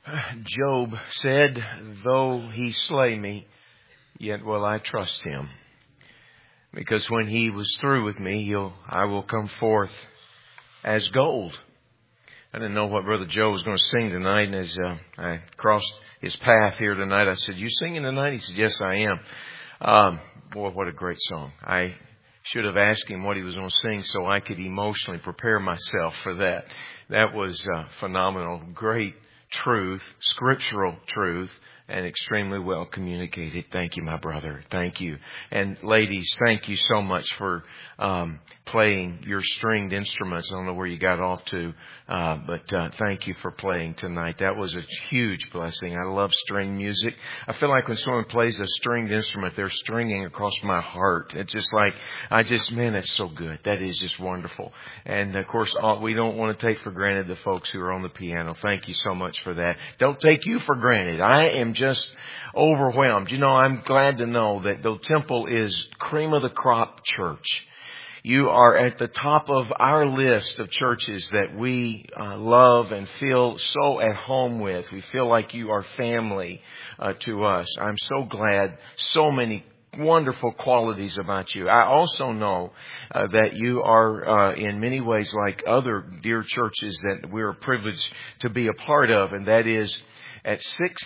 Job said, though he slay me, yet will I trust him. Because when he was through with me, I will come forth as gold. I didn't know what Brother Joe was going to sing tonight. And as I crossed his path here tonight, I said, "You singing tonight?" He said, "Yes, I am." Boy, what a great song. I should have asked him what he was going to sing so I could emotionally prepare myself for that. That was phenomenal. Great truth, scriptural truth, and extremely well communicated. Thank you, my brother. Thank you. And ladies, thank you so much for playing your stringed instruments. I don't know where you got off to, but thank you for playing tonight. That was a huge blessing. I love string music. I feel like when someone plays a stringed instrument, they're stringing across my heart. It's just like, man, that's so good. That is just wonderful. And of course, we don't want to take for granted the folks who are on the piano. Thank you so much for that. Don't take you for granted. I am just overwhelmed. You know, I'm glad to know that the Temple is cream of the crop church. You are at the top of our list of churches that we love and feel so at home with. We feel like you are family to us. I'm so glad. So many wonderful qualities about you. I also know that you are in many ways like other dear churches that we're privileged to be a part of, and that is at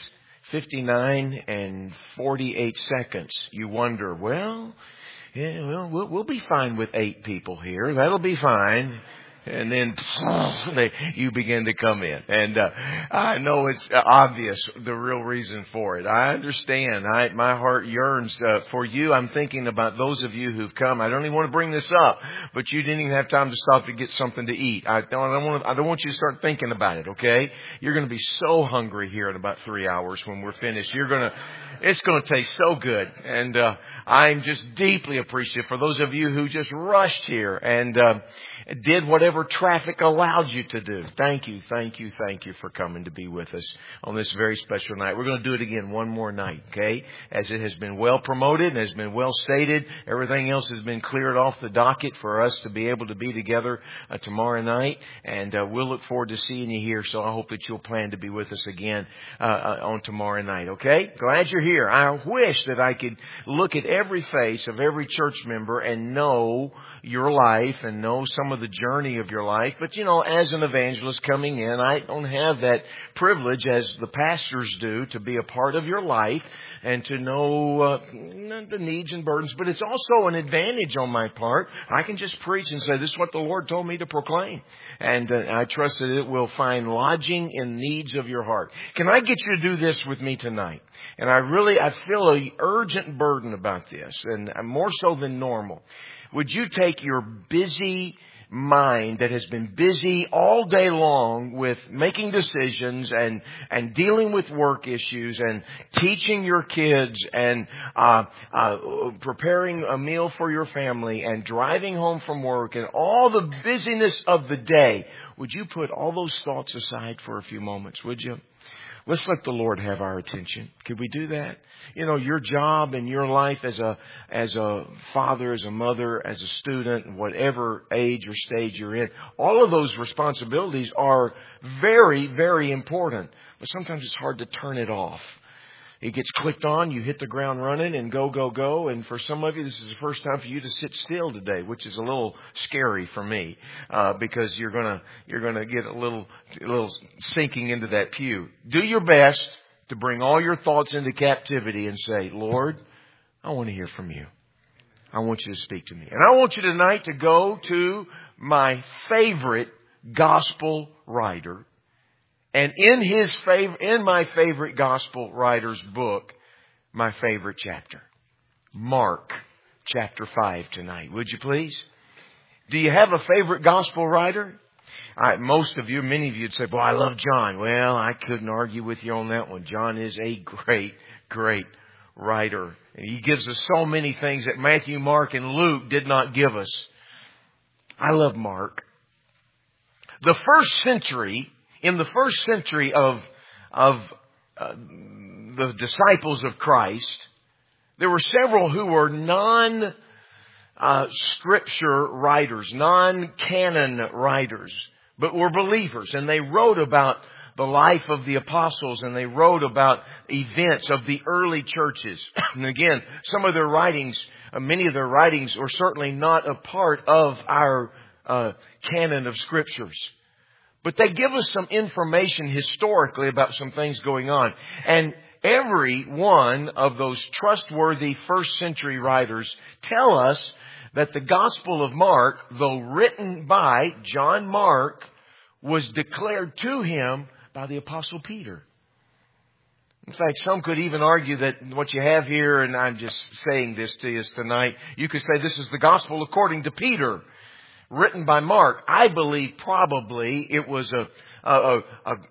6:59 and 48 seconds, you wonder, we'll be fine with 8 people here. That'll be fine. And then you begin to come in. And I know it's obvious, the real reason for it. I understand. My heart yearns for you. I'm thinking about those of you who've come. I don't even want to bring this up, but you didn't even have time to stop to get something to eat. I don't want you to start thinking about it, okay? You're going to be so hungry here in about 3 hours when we're finished. It's going to taste so good. And I'm just deeply appreciative for those of you who just rushed here and did whatever traffic allowed you to do. Thank you for coming to be with us on this very special night. We're going to do it again one more night, okay? As it has been well promoted and has been well stated. Everything else has been cleared off the docket for us to be able to be together tomorrow night. And we'll look forward to seeing you here. So I hope that you'll plan to be with us again on tomorrow night, okay? Glad you're here. I wish that I could look at every face of every church member and know your life and know some of the journey of your life. But, you know, as an evangelist coming in, I don't have that privilege as the pastors do to be a part of your life and to know the needs and burdens. But it's also an advantage on my part. I can just preach and say, this is what the Lord told me to proclaim. And I trust that it will find lodging in needs of your heart. Can I get you to do this with me tonight? And I feel an urgent burden about this, and more so than normal. Would you take your busy mind that has been busy all day long with making decisions and dealing with work issues and teaching your kids and preparing a meal for your family and driving home from work and all the busyness of the day, would you put all those thoughts aside for a few moments, would you? Let's let the Lord have our attention. Could we do that? You know, your job and your life as a father, as a mother, as a student, whatever age or stage you're in, all of those responsibilities are very, very important. But sometimes it's hard to turn it off. It gets clicked on, you hit the ground running and go. And for some of you, this is the first time for you to sit still today, which is a little scary for me, because you're gonna get a little sinking into that pew. Do your best to bring all your thoughts into captivity and say, Lord, I want to hear from you. I want you to speak to me. And I want you tonight to go to my favorite gospel writer. And in my favorite gospel writer's book, my favorite chapter, Mark chapter 5 tonight. Would you please? Do you have a favorite gospel writer? Most of you, many of you would say, boy, I love John. Well, I couldn't argue with you on that one. John is a great, great writer. And he gives us so many things that Matthew, Mark, and Luke did not give us. I love Mark. In the first century of the disciples of Christ, there were several who were non-scripture writers, non-canon writers, but were believers. And they wrote about the life of the apostles, and they wrote about events of the early churches. And again, some of their writings, many of their writings are certainly not a part of our canon of scriptures. But they give us some information historically about some things going on. And every one of those trustworthy first century writers tell us that the Gospel of Mark, though written by John Mark, was declared to him by the Apostle Peter. In fact, some could even argue that what you have here, and I'm just saying this to you tonight, you could say this is the Gospel according to Peter, written by Mark. I believe probably it was a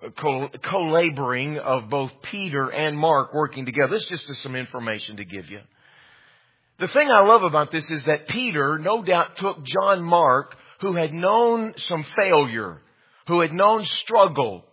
co-laboring of both Peter and Mark working together. This just is some information to give you. The thing I love about this is that Peter no doubt took John Mark, who had known some failure, who had known struggle.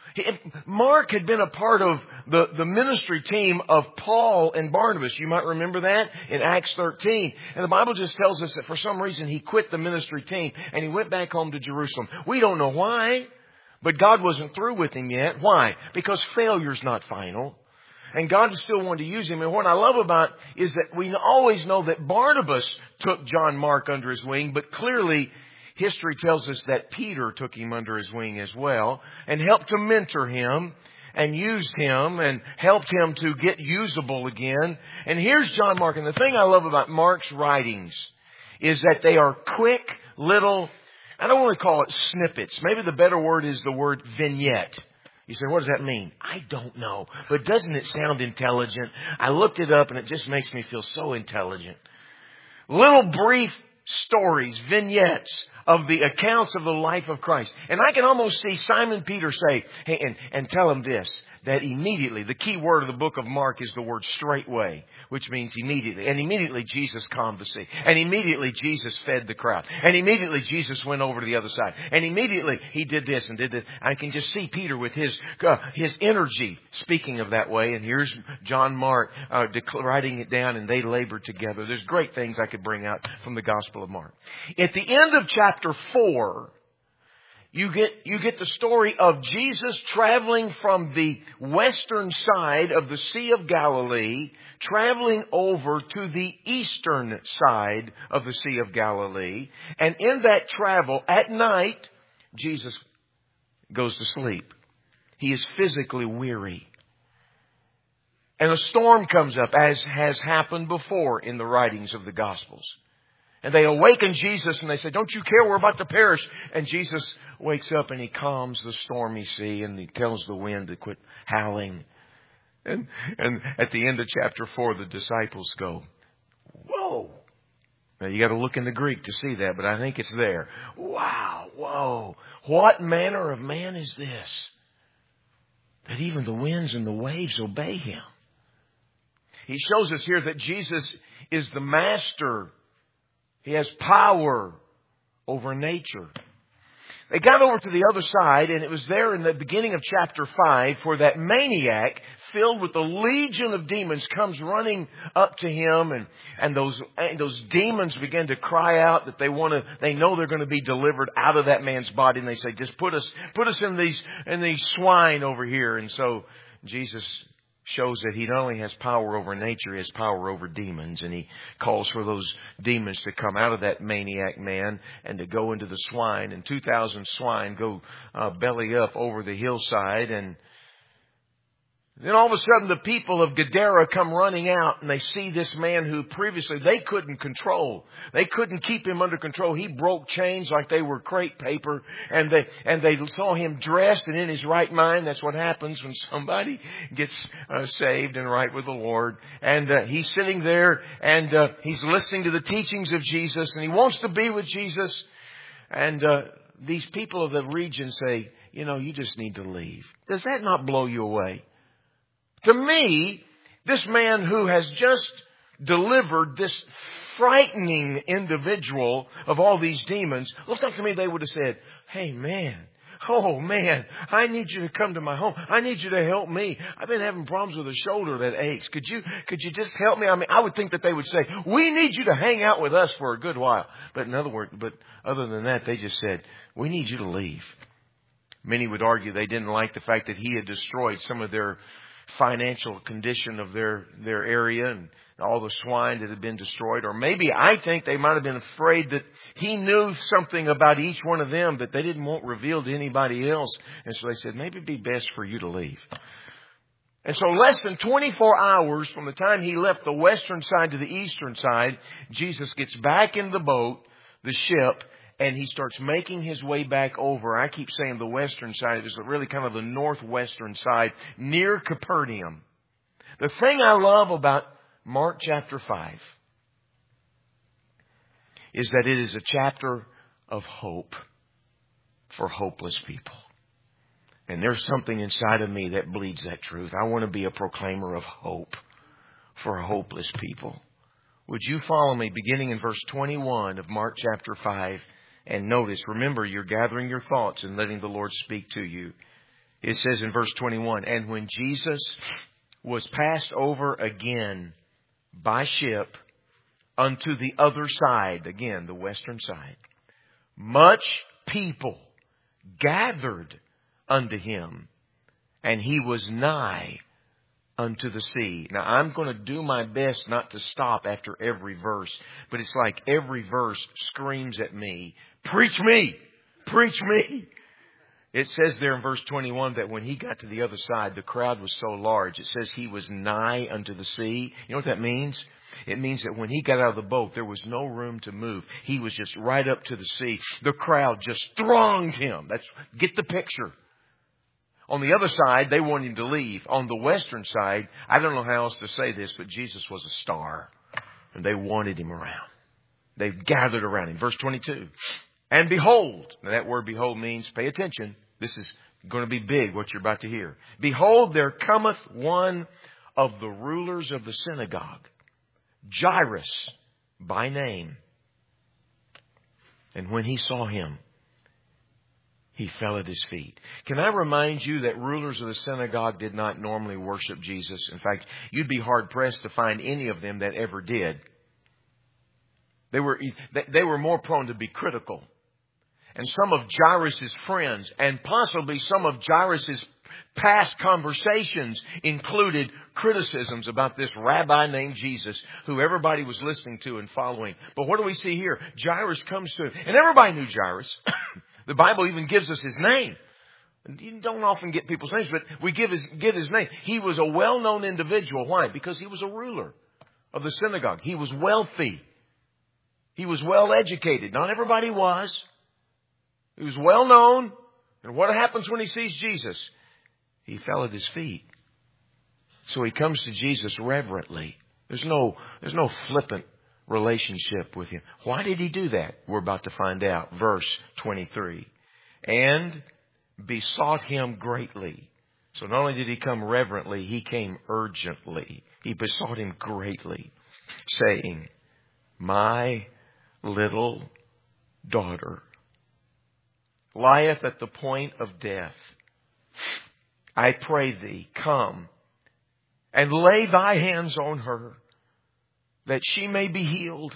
Mark had been a part of the ministry team of Paul and Barnabas. You might remember that in Acts 13. And the Bible just tells us that for some reason he quit the ministry team and he went back home to Jerusalem. We don't know why, but God wasn't through with him yet. Why? Because failure's not final. And God still wanted to use him. And what I love about is that we always know that Barnabas took John Mark under his wing, but clearly history tells us that Peter took him under his wing as well and helped to mentor him and used him and helped him to get usable again. And here's John Mark. And the thing I love about Mark's writings is that they are quick little, I don't want to call it snippets. Maybe the better word is the word vignette. You say, what does that mean? I don't know. But doesn't it sound intelligent? I looked it up and it just makes me feel so intelligent. Little brief stories, vignettes of the accounts of the life of Christ. And I can almost see Simon Peter say, hey, and tell him this, that immediately, the key word of the book of Mark is the word straightway, which means immediately. And immediately Jesus calmed the sea. And immediately Jesus fed the crowd. And immediately Jesus went over to the other side. And immediately he did this and did that. I can just see Peter with his energy speaking of that way. And here's John Mark writing it down, and they labored together. There's great things I could bring out from the Gospel of Mark. At the end of chapter 4, you get the story of Jesus traveling from the western side of the Sea of Galilee, traveling over to the eastern side of the Sea of Galilee. And in that travel, at night, Jesus goes to sleep. He is physically weary. And a storm comes up, as has happened before in the writings of the Gospels. And they awaken Jesus and they say, don't you care? We're about to perish. And Jesus wakes up and he calms the stormy sea and he tells the wind to quit howling. And at the end of chapter 4, the disciples go, whoa. Now you got to look in the Greek to see that, but I think it's there. Wow, whoa. What manner of man is this? That even the winds and the waves obey him. He shows us here that Jesus is the master. He has power over nature. They got over to the other side, and it was there in the beginning of chapter 5 where that maniac, filled with a legion of demons, comes running up to him, and those demons begin to cry out that they know they're going to be delivered out of that man's body, and they say, just put us in these swine over here. And so Jesus shows that he not only has power over nature, he has power over demons. And he calls for those demons to come out of that maniac man and to go into the swine. And 2,000 swine go belly up over the hillside. And then all of a sudden the people of Gadara come running out and they see this man who previously they couldn't control. They couldn't keep him under control. He broke chains like they were crepe paper, and they saw him dressed and in his right mind. That's what happens when somebody gets saved and right with the Lord. And he's sitting there and he's listening to the teachings of Jesus and he wants to be with Jesus. And these people of the region say, you just need to leave. Does that not blow you away? To me, this man who has just delivered this frightening individual of all these demons, looks like to me they would have said, hey man, I need you to come to my home. I need you to help me. I've been having problems with a shoulder that aches. Could you just help me? I mean, I would think that they would say, we need you to hang out with us for a good while. But other than that, they just said, we need you to leave. Many would argue they didn't like the fact that he had destroyed some of their financial condition of their area and all the swine that had been destroyed. Or maybe I think they might have been afraid that he knew something about each one of them that they didn't want revealed to anybody else. And so they said, maybe it'd be best for you to leave. And so less than 24 hours from the time he left the western side to the eastern side, Jesus gets back in the boat, the ship, and he starts making his way back over. I keep saying the western side. It was really kind of the northwestern side near Capernaum. The thing I love about Mark chapter 5 is that it is a chapter of hope for hopeless people. And there's something inside of me that bleeds that truth. I want to be a proclaimer of hope for hopeless people. Would you follow me beginning in verse 21 of Mark chapter 5? And notice, remember, you're gathering your thoughts and letting the Lord speak to you. It says in verse 21, and when Jesus was passed over again by ship unto the other side, again, the western side, much people gathered unto him, and he was nigh unto the sea. Now, I'm going to do my best not to stop after every verse, but it's like every verse screams at me, preach me, preach me. It says there in verse 21 that when he got to the other side, the crowd was so large. It says he was nigh unto the sea. You know what that means? It means that when he got out of the boat, there was no room to move. He was just right up to the sea. The crowd just thronged him. Get the picture. On the other side, they wanted him to leave. On the western side, I don't know how else to say this, but Jesus was a star. And they wanted him around. They gathered around him. Verse 22. And behold, now that word behold means, pay attention. This is going to be big, what you're about to hear. Behold, there cometh one of the rulers of the synagogue, Jairus by name. And when he saw him, he fell at his feet. Can I remind you that rulers of the synagogue did not normally worship Jesus? In fact, you'd be hard-pressed to find any of them that ever did. They were more prone to be critical. And some of Jairus' friends and possibly some of Jairus' past conversations included criticisms about this rabbi named Jesus who everybody was listening to and following. But what do we see here? Jairus comes to him, and everybody knew Jairus. The Bible even gives us his name. You don't often get people's names, but we give his name. He was a well-known individual. Why? Because he was a ruler of the synagogue. He was wealthy. He was well-educated. Not everybody was. He was well-known. And what happens when he sees Jesus? He fell at his feet. So he comes to Jesus reverently. There's no flippant relationship with him. Why did he do that? We're about to find out. Verse 23. And besought him greatly. So not only did he come reverently, he came urgently. He besought him greatly, saying, my little daughter lieth at the point of death. I pray thee, come and lay thy hands on her, that she may be healed,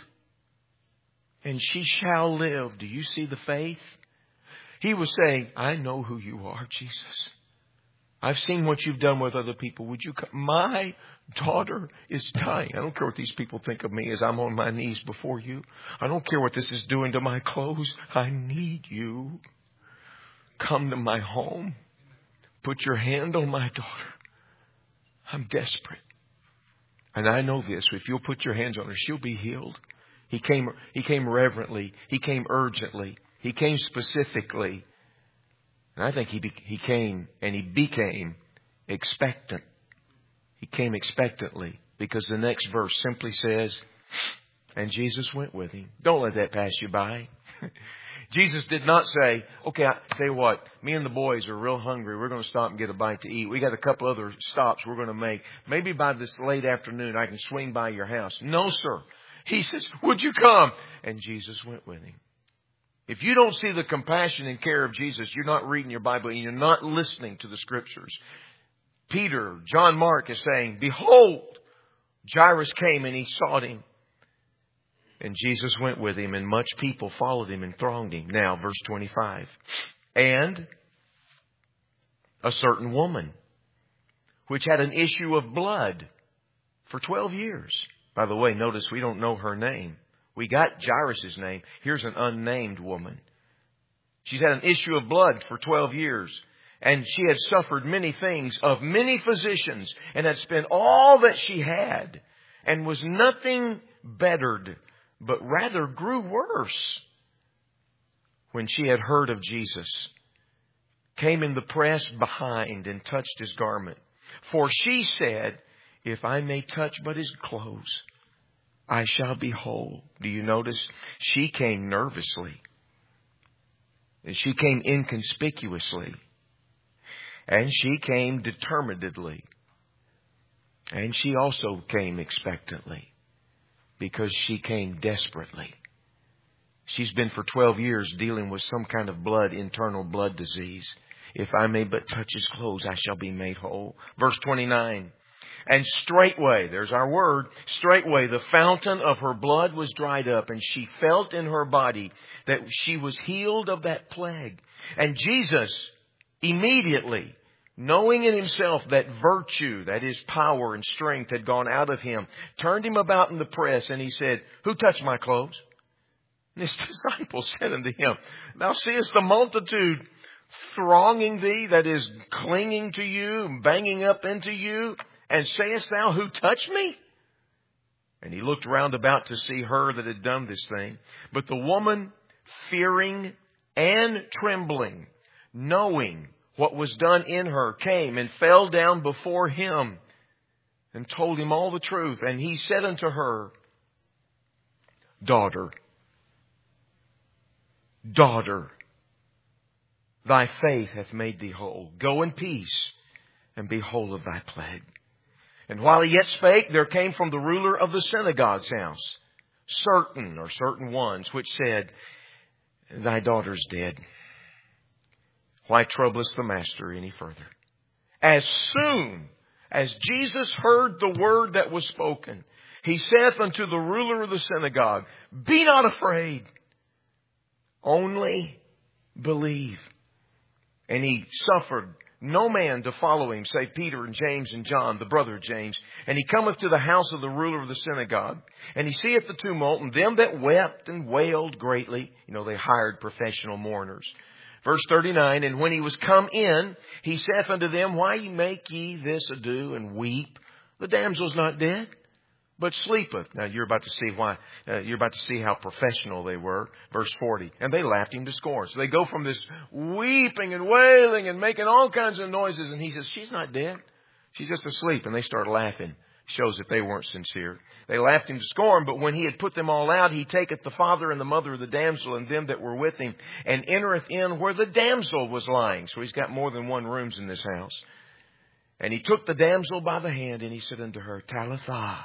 and she shall live. Do you see the faith? He was saying, I know who you are, Jesus. I've seen what you've done with other people. Would you come? My daughter is dying. I don't care what these people think of me as I'm on my knees before you. I don't care what this is doing to my clothes. I need you. Come to my home. Put your hand on my daughter. I'm desperate. And I know this. If you'll put your hands on her, she'll be healed. He came reverently. He came urgently. He came specifically. And I think he came and he became expectant. He came expectantly because the next verse simply says, and Jesus went with him. Don't let that pass you by. Jesus did not say, okay, I tell you what, me and the boys are real hungry. We're going to stop and get a bite to eat. We got a couple other stops we're going to make. Maybe by this late afternoon, I can swing by your house. No, sir. He says, would you come? And Jesus went with him. If you don't see the compassion and care of Jesus, you're not reading your Bible and you're not listening to the Scriptures. Peter, John Mark is saying, behold, Jairus came and he sought him. And Jesus went with him, and much people followed him and thronged him. Now, verse 25. And a certain woman, which had an issue of blood for 12 years. By the way, notice we don't know her name. We got Jairus' name. Here's an unnamed woman. She's had an issue of blood for 12 years. And she had suffered many things of many physicians and had spent all that she had and was nothing bettered, but rather grew worse. When she had heard of Jesus, came in the press behind and touched His garment. For she said, if I may touch but His clothes, I shall be whole. Do you notice? She came nervously. And she came inconspicuously. And she came determinedly. And she also came expectantly. Because she came desperately. She's been for 12 years dealing with some kind of internal blood disease. If I may but touch His clothes, I shall be made whole. Verse 29. And straightway, there's our word, straightway the fountain of her blood was dried up, and she felt in her body that she was healed of that plague. And Jesus, immediately, knowing in Himself that virtue, that is power and strength, had gone out of Him, turned Him about in the press, and He said, who touched my clothes? And His disciples said unto Him, thou seest the multitude thronging thee, that is clinging to you, banging up into you, and sayest thou, who touched me? And He looked round about to see her that had done this thing. But the woman, fearing and trembling, knowing what was done in her, came and fell down before Him and told Him all the truth. And He said unto her, Daughter, thy faith hath made thee whole. Go in peace and be whole of thy plague. And while He yet spake, there came from the ruler of the synagogue's house certain ones, which said, Thy daughter's dead. Why troublest the master any further? As soon as Jesus heard the word that was spoken, He saith unto the ruler of the synagogue, Be not afraid, only believe. And He suffered no man to follow Him, save Peter and James and John, the brother of James. And He cometh to the house of the ruler of the synagogue. And He seeth the tumult, and them that wept and wailed greatly. You know, they hired professional mourners. Verse 39, And when He was come in, He saith unto them, Why make ye this ado and weep? The damsel's not dead, but sleepeth. Now you're about to see why. You're about to see how professional they were. Verse 40. And they laughed Him to scorn. So they go from this weeping and wailing and making all kinds of noises. And He says, she's not dead. She's just asleep. And they start laughing. Shows that they weren't sincere. They laughed Him to scorn. But when He had put them all out, He taketh the father and the mother of the damsel and them that were with Him, and entereth in where the damsel was lying. So He's got more than one rooms in this house. And He took the damsel by the hand, and He said unto her, Talitha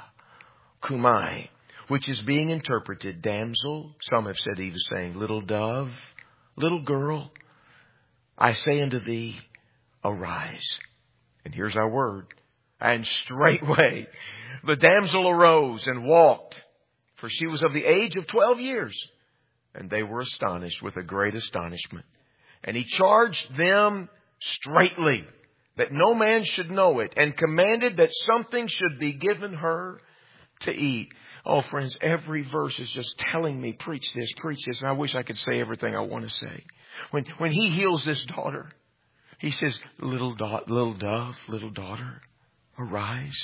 Kumai, which is being interpreted, damsel. Some have said He was saying, little dove, little girl, I say unto thee, arise. And here's our word. And straightway the damsel arose and walked, for she was of the age of 12 years. And they were astonished with a great astonishment. And He charged them straitly that no man should know it, and commanded that something should be given her to eat. Oh, friends, every verse is just telling me, preach this. And I wish I could say everything I want to say. When He heals this daughter, He says, little dove, little daughter, arise.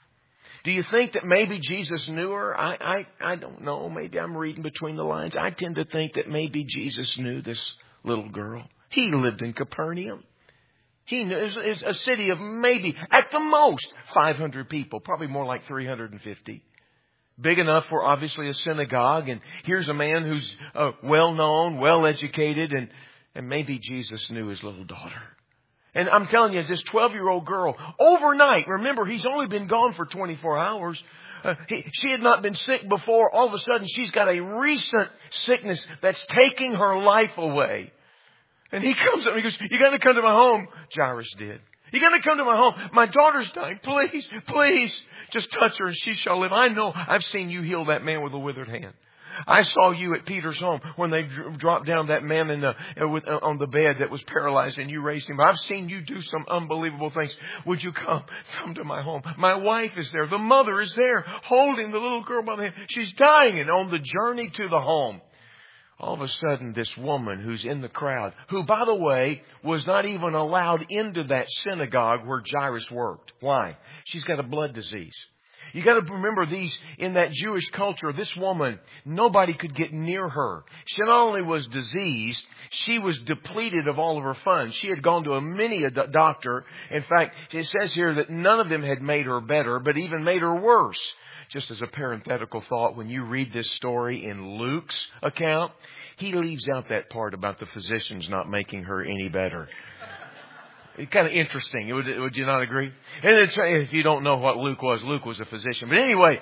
Do you think that maybe Jesus knew her? I don't know. Maybe I'm reading between the lines. I tend to think that maybe Jesus knew this little girl. He lived in Capernaum. He knew it was a city of maybe, at the most, 500 people. Probably more like 350. Big enough for, obviously, a synagogue. And here's a man who's well-known, well-educated. And maybe Jesus knew his little daughter. And I'm telling you, this 12-year-old girl, overnight, remember, he's only been gone for 24 hours. She had not been sick before. All of a sudden, she's got a recent sickness that's taking her life away. And He comes up and He goes, you got to come to my home. Jairus did. You got to come to my home. My daughter's dying. Please, just touch her and she shall live. I know I've seen you heal that man with a withered hand. I saw you at Peter's home when they dropped down that man on the bed that was paralyzed and you raised him. I've seen you do some unbelievable things. Would you come to my home? My wife is there. The mother is there holding the little girl by the hand. She's dying. And on the journey to the home, all of a sudden, this woman who's in the crowd, who, by the way, was not even allowed into that synagogue where Jairus worked. Why? She's got a blood disease. You got to remember these, in that Jewish culture, this woman, nobody could get near her. She not only was diseased, she was depleted of all of her funds. She had gone to many a doctor. In fact, it says here that none of them had made her better, but even made her worse. Just as a parenthetical thought, when you read this story in Luke's account, he leaves out that part about the physicians not making her any better. It's kind of interesting. Would you not agree? And if you don't know what Luke was a physician. But anyway,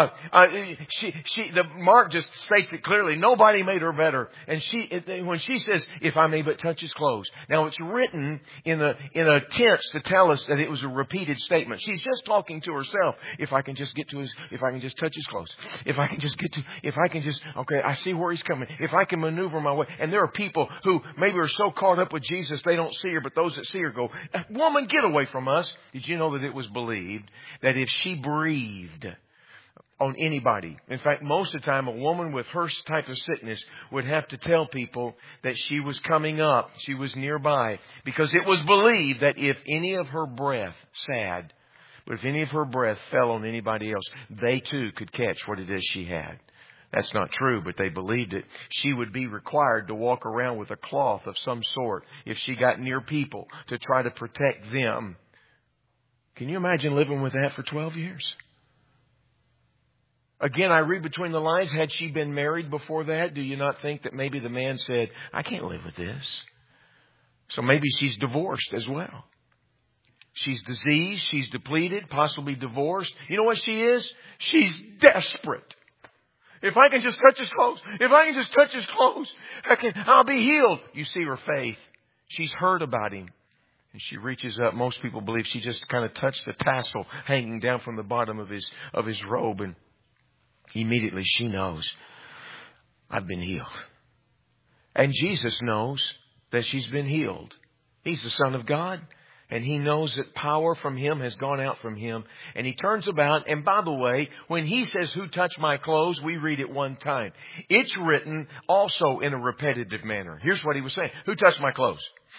Mark just states it clearly. Nobody made her better. And when she says, "If I may but touch his clothes," now it's written in a tense to tell us that it was a repeated statement. She's just talking to herself. If I can just touch his clothes. Okay, I see where he's coming. If I can maneuver my way. And there are people who maybe are so caught up with Jesus they don't see her, but those that see her go, "Woman, get away from us." Did you know that it was believed that if she breathed on anybody, in fact, most of the time, a woman with her type of sickness would have to tell people that she was coming up, she was nearby, because it was believed that if any of her breath, sad, but if any of her breath fell on anybody else, they too could catch what it is she had. That's not true, but they believed it. She would be required to walk around with a cloth of some sort if she got near people to try to protect them. Can you imagine living with that for 12 years? Again, I read between the lines, had she been married before that, do you not think that maybe the man said, "I can't live with this"? So maybe she's divorced as well. She's diseased, she's depleted, possibly divorced. You know what she is? She's desperate. If I can just touch his clothes, I'll be healed. You see her faith. She's heard about him. And she reaches up. Most people believe she just kind of touched the tassel hanging down from the bottom of his robe. And immediately she knows, I've been healed. And Jesus knows that she's been healed. He's the Son of God. And he knows that power from him has gone out from him. And he turns about. And by the way, when he says, "Who touched my clothes?" we read it one time. It's written also in a repetitive manner. Here's what he was saying. "Who touched my clothes?"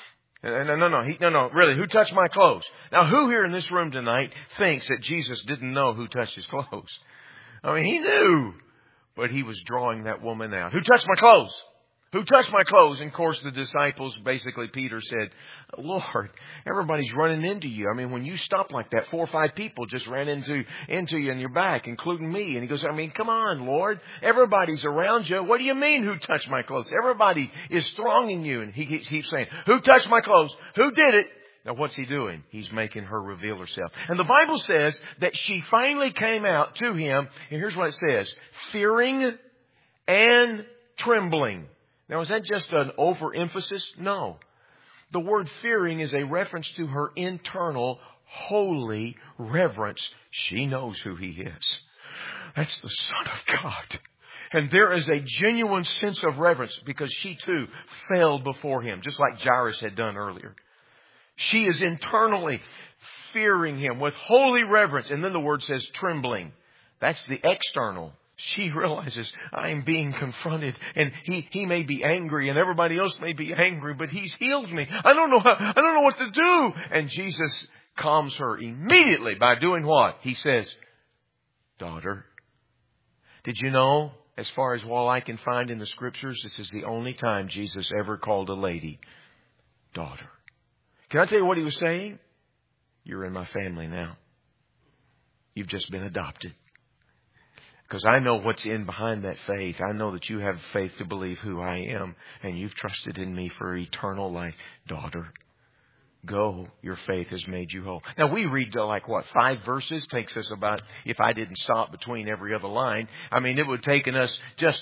No, really, who touched my clothes? Now, who here in this room tonight thinks that Jesus didn't know who touched his clothes? I mean, he knew. But he was drawing that woman out. "Who touched my clothes? Who touched my clothes?" And of course, the disciples, basically Peter said, "Lord, everybody's running into you. I mean, when you stop like that, 4 or 5 people just ran into you in your back, including me." And he goes, "Come on, Lord. Everybody's around you. What do you mean, who touched my clothes? Everybody is thronging you." And he keeps saying, "Who touched my clothes? Who did it?" Now, what's he doing? He's making her reveal herself. And the Bible says that she finally came out to him. And here's what it says: fearing and trembling. Now, is that just an overemphasis? No. The word fearing is a reference to her internal holy reverence. She knows who he is. That's the Son of God. And there is a genuine sense of reverence because she too fell before him, just like Jairus had done earlier. She is internally fearing him with holy reverence. And then the word says trembling. That's the external. She realizes, I am being confronted, and he may be angry and everybody else may be angry, but he's healed me. I don't know what to do. And Jesus calms her immediately by doing what? He says, "Daughter." Did you know, as far as all I can find in the scriptures, this is the only time Jesus ever called a lady daughter. Can I tell you what he was saying? You're in my family now. You've just been adopted. Because I know what's in behind that faith. I know that you have faith to believe who I am. And you've trusted in me for eternal life. Daughter, go. Your faith has made you whole. Now we read 5 verses. Takes us about, if I didn't stop between every other line, I mean, it would have taken us just,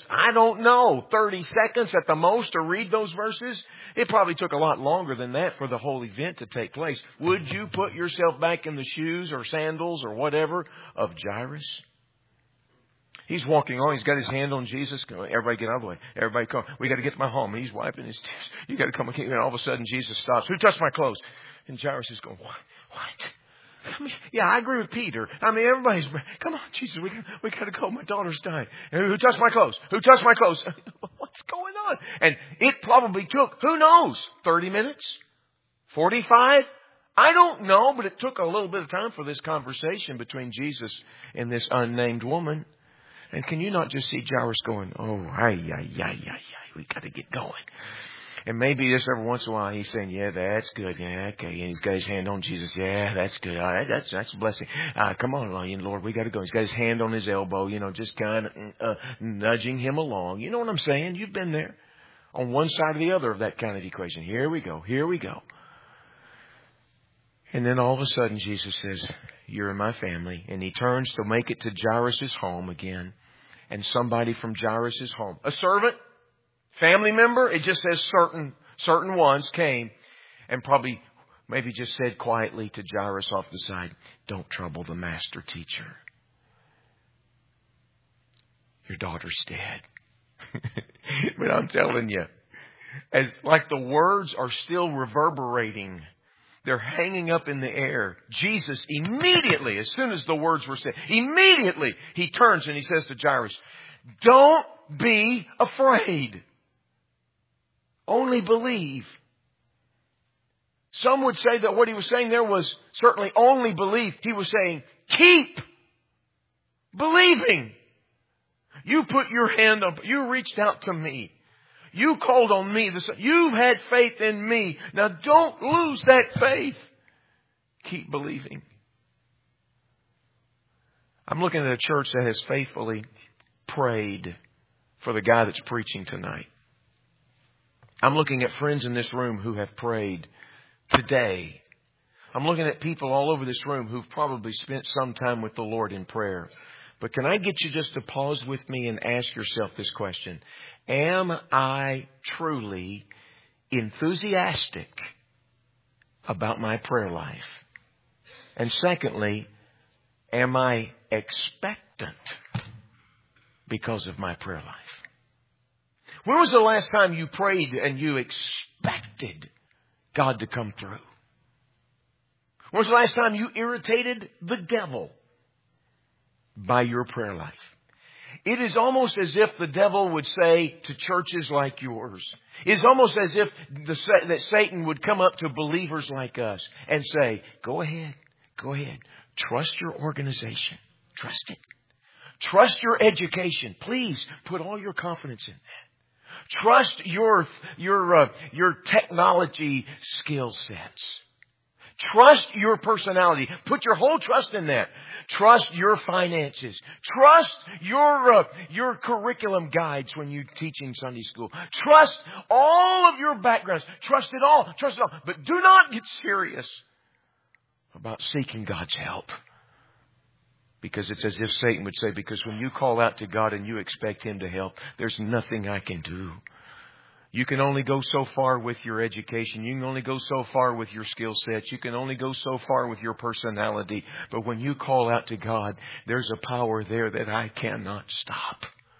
30 seconds at the most to read those verses. It probably took a lot longer than that for the whole event to take place. Would you put yourself back in the shoes or sandals or whatever of Jairus? He's walking on. He's got his hand on Jesus. Everybody get out of the way. Everybody come. We got to get to my home. And he's wiping his tears. You got to come. And all of a sudden, Jesus stops. Who touched my clothes? And Jairus is going, what? I mean, yeah, I agree with Peter. I mean, everybody's, come on, Jesus, we got to go. My daughter's dying. And who touched my clothes? Who touched my clothes? What's going on? And it probably took, who knows, 30 minutes? 45? I don't know, but it took a little bit of time for this conversation between Jesus and this unnamed woman. And can you not just see Jairus going, oh, we got to get going. And maybe just every once in a while he's saying, yeah, that's good. Yeah, okay. And he's got his hand on Jesus. Yeah, that's good. All right, that's a blessing. Come on, Lord, we got to go. He's got his hand on his elbow, just kind of nudging him along. You know what I'm saying? You've been there on one side or the other of that kind of equation. Here we go. Here we go. And then all of a sudden Jesus says, you're in my family. And he turns to make it to Jairus' home again. And somebody from Jairus' home, a servant, family member, it just says certain ones came and probably maybe just said quietly to Jairus off the side, don't trouble the master teacher. Your daughter's dead. But I'm telling you, as like the words are still reverberating, they're hanging up in the air. Jesus immediately, as soon as the words were said, immediately he turns and he says to Jairus, don't be afraid. Only believe. Some would say that what he was saying there was certainly only believe. He was saying, keep believing. You put your hand up. You reached out to me. You called on me. You've had faith in me. Now don't lose that faith. Keep believing. I'm looking at a church that has faithfully prayed for the guy that's preaching tonight. I'm looking at friends in this room who have prayed today. I'm looking at people all over this room who've probably spent some time with the Lord in prayer. But can I get you just to pause with me and ask yourself this question? Am I truly enthusiastic about my prayer life? And secondly, am I expectant because of my prayer life? When was the last time you prayed and you expected God to come through? When was the last time you irritated the devil by your prayer life? It is almost as if the devil would say to churches like yours, it's almost as if that Satan would come up to believers like us and say, go ahead, trust your organization, trust it. Trust your education. Please put all your confidence in that. Trust your technology skill sets. Trust your personality. Put your whole trust in that. Trust your finances. Trust your curriculum guides when you're teaching Sunday school. Trust all of your backgrounds. Trust it all. Trust it all. But do not get serious about seeking God's help. Because it's as if Satan would say, because when you call out to God and you expect Him to help, there's nothing I can do. You can only go so far with your education. You can only go so far with your skill sets. You can only go so far with your personality. But when you call out to God, there's a power there that I cannot stop.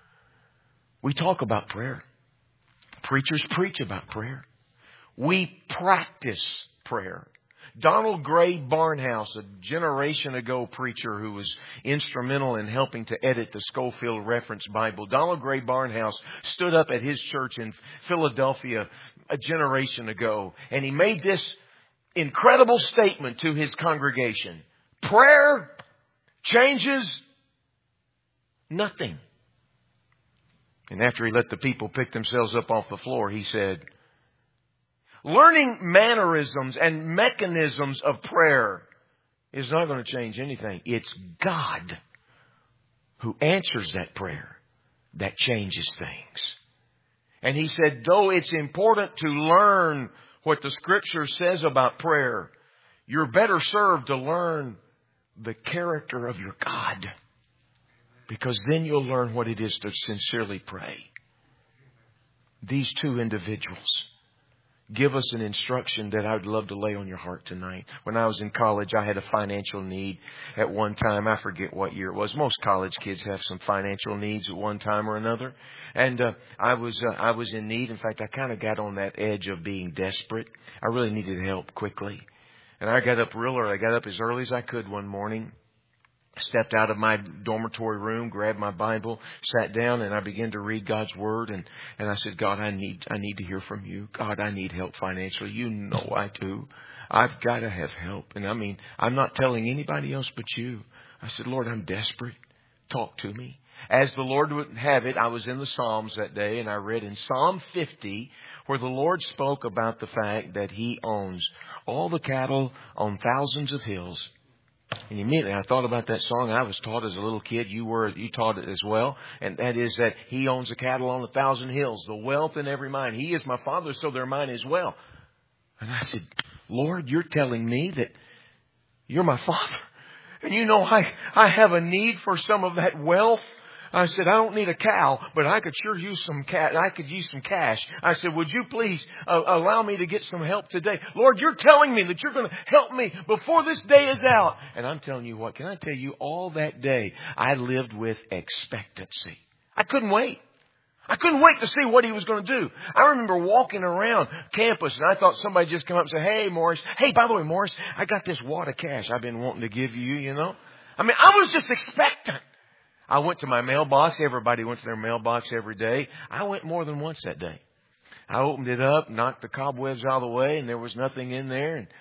We talk about prayer. Preachers preach about prayer. We practice prayer. Donald Gray Barnhouse, a generation ago preacher who was instrumental in helping to edit the Schofield Reference Bible. Donald Gray Barnhouse stood up at his church in Philadelphia a generation ago, and he made this incredible statement to his congregation. Prayer changes nothing. And after he let the people pick themselves up off the floor, he said, learning mannerisms and mechanisms of prayer is not going to change anything. It's God who answers that prayer that changes things. And he said, though it's important to learn what the Scripture says about prayer, you're better served to learn the character of your God. Because then you'll learn what it is to sincerely pray. These two individuals, give us an instruction that I would love to lay on your heart tonight. When I was in college, I had a financial need at one time. I forget what year it was. Most college kids have some financial needs at one time or another. And I was in need. In fact, I kind of got on that edge of being desperate. I really needed help quickly. And I got up real early. I got up as early as I could one morning. Stepped out of my dormitory room, grabbed my Bible, sat down, and I began to read God's Word. And I said, God, I need to hear from you. God, I need help financially. You know I do. I've got to have help. And I mean, I'm not telling anybody else but you. I said, Lord, I'm desperate. Talk to me. As the Lord would have it, I was in the Psalms that day, and I read in Psalm 50, where the Lord spoke about the fact that He owns all the cattle on thousands of hills. And immediately I thought about that song I was taught as a little kid. You taught it as well. And that is that He owns the cattle on 1,000 hills, the wealth in every mine. He is my Father, so they're mine as well. And I said, Lord, you're telling me that you're my Father. And you know, I have a need for some of that wealth. I said, I don't need a cow, but I could sure use some I could use some cash. I said, would you please allow me to get some help today? Lord, you're telling me that you're going to help me before this day is out. And I'm telling you what, can I tell you, all that day I lived with expectancy. I couldn't wait. I couldn't wait to see what He was going to do. I remember walking around campus and I thought somebody just come up and say, hey, Morris. Hey, by the way, Morris, I got this wad of cash I've been wanting to give you, you know. I mean, I was just expectant. I went to my mailbox. Everybody went to their mailbox every day. I went more than once that day. I opened it up, knocked the cobwebs out of the way, and there was nothing in there. And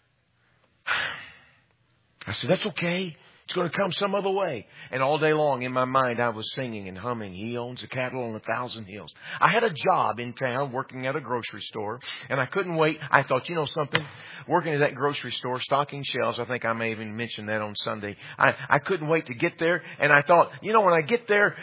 I said, that's okay. It's going to come some other way. And all day long in my mind, I was singing and humming, He owns the cattle on 1,000 hills. I had a job in town working at a grocery store, and I couldn't wait. I thought, you know something? Working at that grocery store, stocking shelves, I think I may even mention that on Sunday. I couldn't wait to get there, and I thought, you know, when I get there,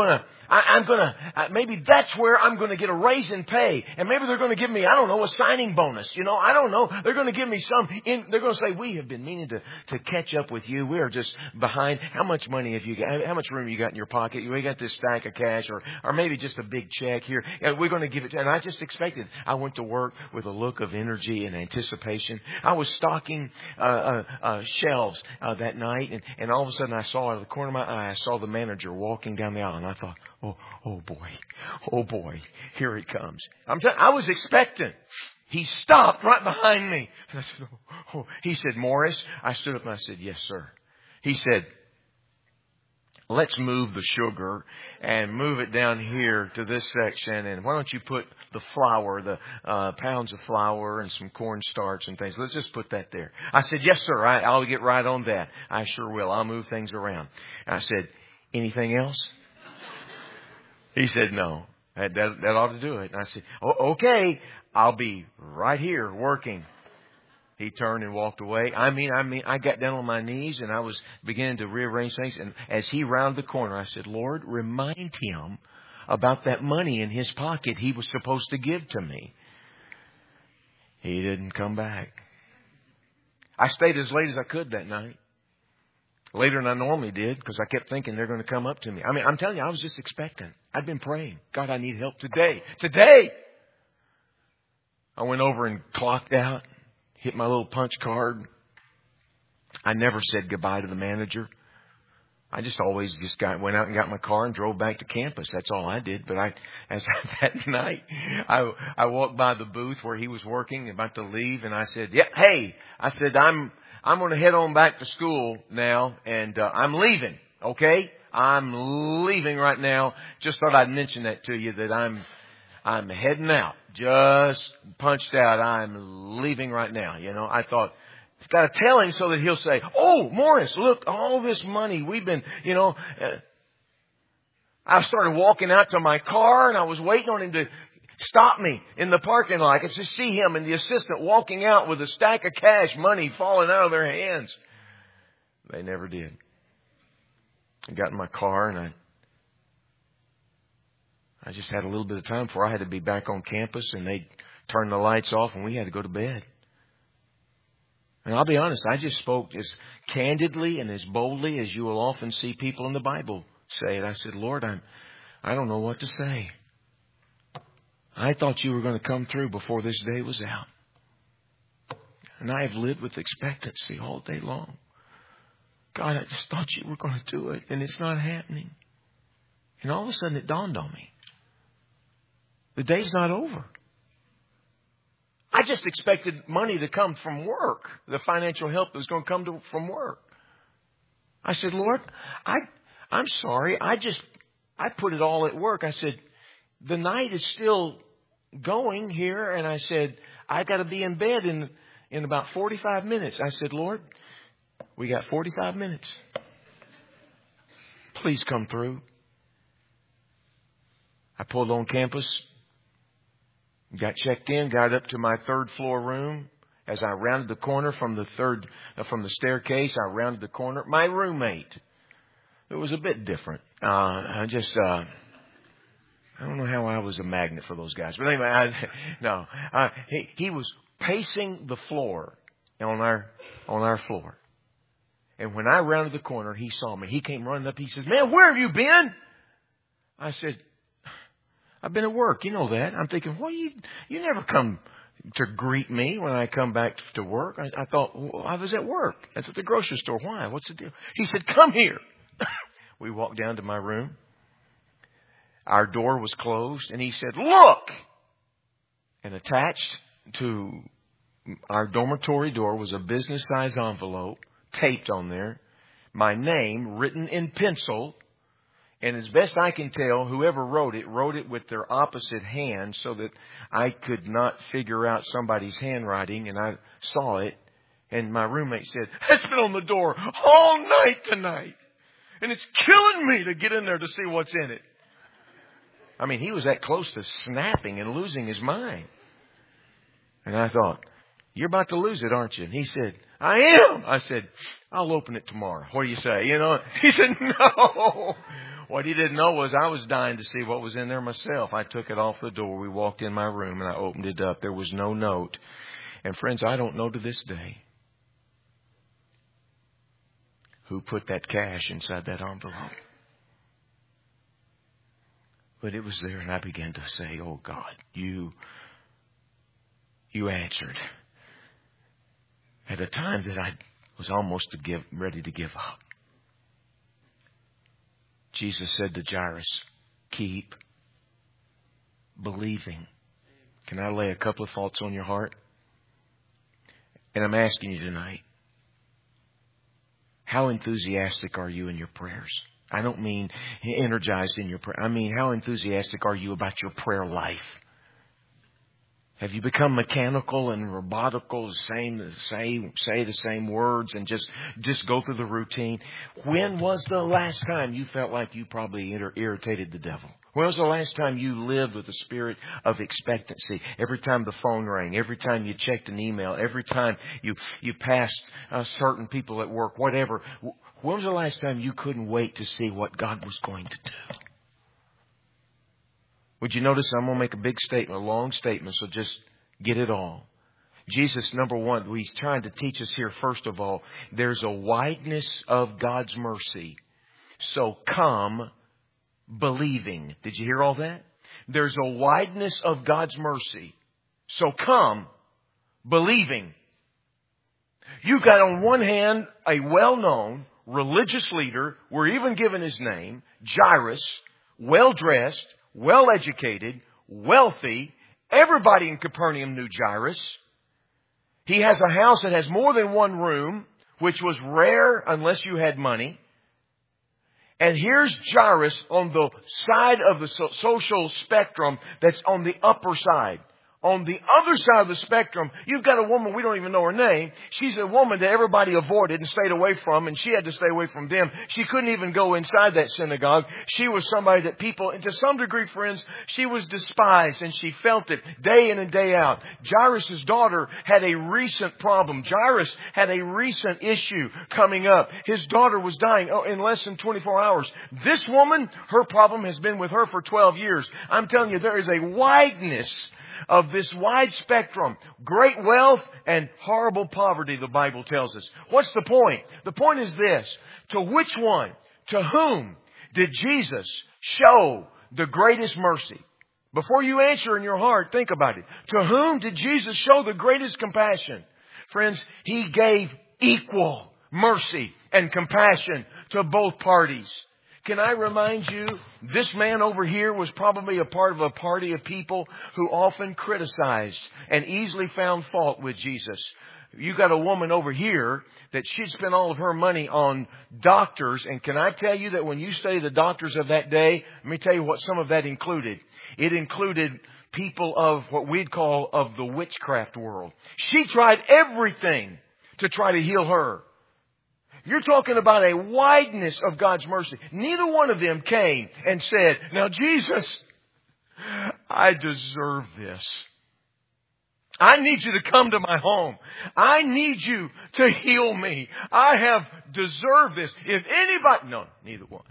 maybe that's where I'm going to get a raise in pay. And maybe they're going to give me, I don't know, a signing bonus. You know, I don't know. They're going to give me they're going to say, we have been meaning to catch up with you. We are just behind. How much money have you got? How much room you got in your pocket? You got this stack of cash or maybe just a big check here. We're going to give it to you. And I just expected. I went to work with a look of energy and anticipation. I was stocking shelves that night, and all of a sudden I saw out of the corner of my eye, I saw the manager walking down the aisle, and I thought, oh boy, here he comes. I was expectant. He stopped right behind me. And I said, oh. He said, Morris. I stood up and I said, yes, sir. He said, let's move the sugar and move it down here to this section. And why don't you put the flour, the pounds of flour and some cornstarch and things. Let's just put that there. I said, yes, sir. I'll get right on that. I sure will. I'll move things around. I said, anything else? He said, no. That ought to do it. And I said, okay. I'll be right here working. He turned and walked away. I mean, I got down on my knees and I was beginning to rearrange things. And as he rounded the corner, I said, Lord, remind him about that money in his pocket he was supposed to give to me. He didn't come back. I stayed as late as I could that night. Later than I normally did, because I kept thinking they're going to come up to me. I mean, I'm telling you, I was just expectant. I'd been praying. God, I need help today. Today! I went over and clocked out, hit my little punch card. I never said goodbye to the manager. I just always went out and got my car and drove back to campus. That's all I did. But that night, I walked by the booth where he was working, about to leave, and I said, yeah, hey, I said, I'm going to head on back to school now, and I'm leaving, okay? I'm leaving right now. Just thought I'd mention that to you, that I'm heading out. Just punched out. I'm leaving right now. You know, I thought, it's got to tell him so that he'll say, oh, Morris, look, all this money we've been, you know. I started walking out to my car and I was waiting on him to stop me in the parking lot. I could just see him and the assistant walking out with a stack of cash money falling out of their hands. They never did. I got in my car and I just had a little bit of time before I had to be back on campus, and they turned the lights off and we had to go to bed. And I'll be honest, I just spoke as candidly and as boldly as you will often see people in the Bible say it. I said, Lord, I don't know what to say. I thought you were going to come through before this day was out. And I have lived with expectancy all day long. God, I just thought you were going to do it, and it's not happening. And all of a sudden it dawned on me. The day's not over. I just expected money to come from work, the financial help that was going to come from work. I said, Lord, I'm sorry. I put it all at work. I said, the night is still going here. And I said, I got to be in bed in about 45 minutes. I said, Lord, we got 45 minutes. Please come through. I pulled on campus, got checked in, got up to my third floor room. As I rounded the corner from the staircase, I rounded the corner. My roommate, it was a bit different. I don't know how I was a magnet for those guys, but anyway, he was pacing the floor on our floor. And when I rounded the corner, he saw me. He came running up. He said, man, where have you been? I said, I've been at work. You know that. I'm thinking, well, you never come to greet me when I come back to work. I thought, well, I was at work. That's at the grocery store. Why? What's the deal? He said, come here. We walked down to my room. Our door was closed. And he said, look. And attached to our dormitory door was a business-size envelope taped on there. My name written in pencil. And as best I can tell, whoever wrote it with their opposite hand so that I could not figure out somebody's handwriting. And I saw it. And my roommate said, it's been on the door all night tonight. And it's killing me to get in there to see what's in it. I mean, he was that close to snapping and losing his mind. And I thought, you're about to lose it, aren't you? And he said, I am. I said, I'll open it tomorrow. What do you say? You know, he said, no. What he didn't know was I was dying to see what was in there myself. I took it off the door. We walked in my room and I opened it up. There was no note. And friends, I don't know to this day who put that cash inside that envelope. But it was there and I began to say, oh God, you answered at a time that I was almost ready to give up. Jesus said to Jairus, keep believing. Can I lay a couple of thoughts on your heart? And I'm asking you tonight, how enthusiastic are you in your prayers? I don't mean energized in your prayer. I mean, how enthusiastic are you about your prayer life? Have you become mechanical and robotical, say the same words and just go through the routine? When was the last time you felt like you probably irritated the devil? When was the last time you lived with a spirit of expectancy? Every time the phone rang, every time you checked an email, every time you passed certain people at work, whatever. When was the last time you couldn't wait to see what God was going to do? Would you notice I'm going to make a big statement, a long statement, so just get it all. Jesus, number one, he's trying to teach us here, first of all, there's a wideness of God's mercy. So come believing. Did you hear all that? There's a wideness of God's mercy. So come believing. You've got on one hand a well-known religious leader, we're even given his name, Jairus, well-dressed, well-educated, wealthy. Everybody in Capernaum knew Jairus. He has a house that has more than one room, which was rare unless you had money. And here's Jairus on the side of the social spectrum that's on the upper side. On the other side of the spectrum, you've got a woman, we don't even know her name. She's a woman that everybody avoided and stayed away from, and she had to stay away from them. She couldn't even go inside that synagogue. She was somebody that people, and to some degree, friends, she was despised, and she felt it day in and day out. Jairus' daughter had a recent problem. Jairus had a recent issue coming up. His daughter was dying in less than 24 hours. This woman, her problem has been with her for 12 years. I'm telling you, there is a wideness of this wide spectrum, great wealth and horrible poverty, the Bible tells us. What's the point? The point is this. To which one, to whom did Jesus show the greatest mercy? Before you answer in your heart, think about it. To whom did Jesus show the greatest compassion? Friends, He gave equal mercy and compassion to both parties. Can I remind you, this man over here was probably a part of a party of people who often criticized and easily found fault with Jesus. You got a woman over here that she'd spent all of her money on doctors. And can I tell you that when you study the doctors of that day, let me tell you what some of that included. It included people of what we'd call of the witchcraft world. She tried everything to try to heal her. You're talking about a wideness of God's mercy. Neither one of them came and said, now Jesus, I deserve this. I need you to come to my home. I need you to heal me. I have deserved this. If anybody... No, neither one.